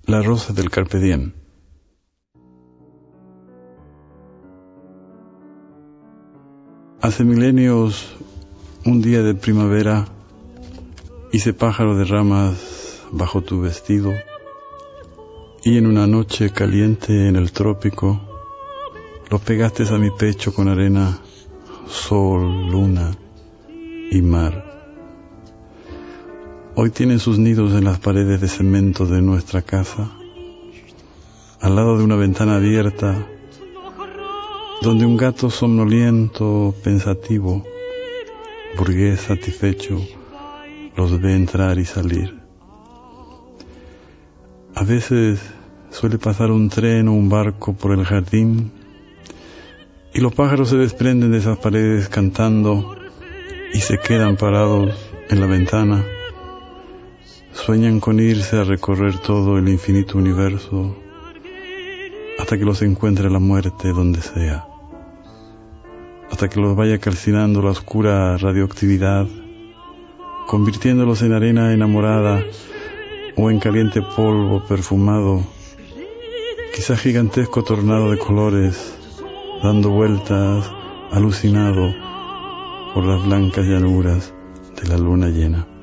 La rosa del Carpe Diem. Hace milenios, un día de primavera, hice pájaro de ramas bajo tu vestido, y en una noche caliente en el trópico, lo pegaste a mi pecho con arena, sol, luna y mar. Hoy tienen sus nidos en las paredes de cemento de nuestra casa, al lado de una ventana abierta, donde un gato somnoliento, pensativo, burgués satisfecho, los ve entrar y salir. A veces suele pasar un tren o un barco por el jardín y los pájaros se desprenden de esas paredes cantando y se quedan parados en la ventana. Sueñan con irse a recorrer todo el infinito universo hasta que los encuentre la muerte donde sea, hasta que los vaya calcinando la oscura radioactividad, convirtiéndolos en arena enamorada o en caliente polvo perfumado, quizá gigantesco tornado de colores, dando vueltas alucinado por las blancas llanuras de la luna llena.